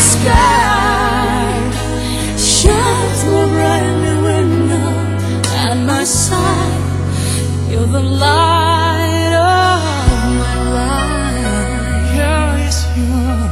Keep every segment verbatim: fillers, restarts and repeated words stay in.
sky shines more brightly when you're at my side. You're the light of my life. Yes, you are.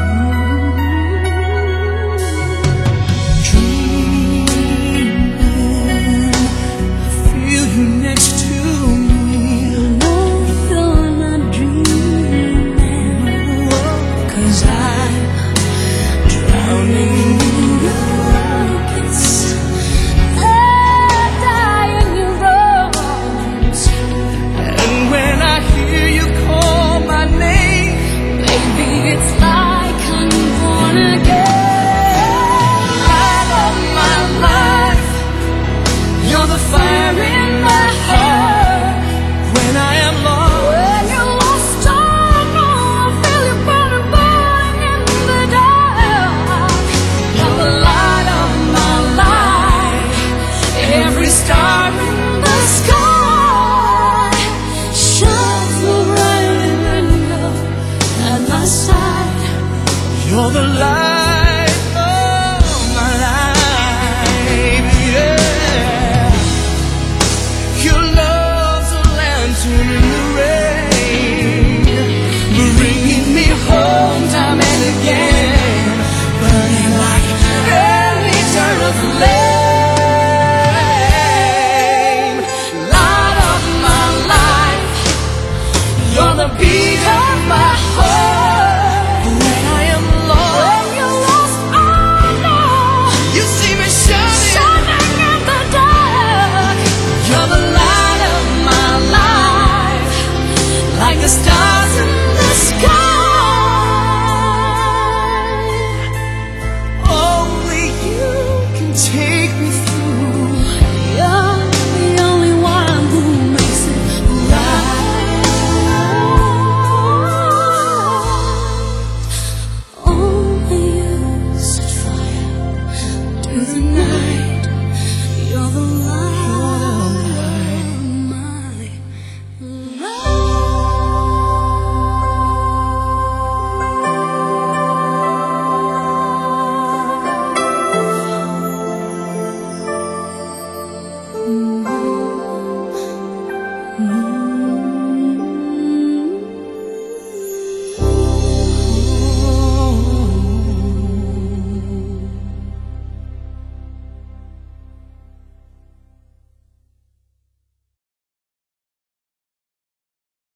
Dreaming, I feel you next to me. No, you're not dreaming, 'cause I'm drowning in your kiss and dying in your arms. And when I hear you call my name, baby, it's like I'm born again. Light of my life, you're the fire in my heart. When I am lost, when you're lost, I know I feel you burning, burning in the dark. You're the light of my life. Every star in the sky shines more brightly when you're at my side. You're the light of my life, yeah. Your love's a lantern in the rain, bringing me home time and again, burning like an eternal flame. Light of my life, you're the beat of my heart. When I am lost, when you're lost, I know you see me shining, shining in the dark. You're the light of my life, like the star.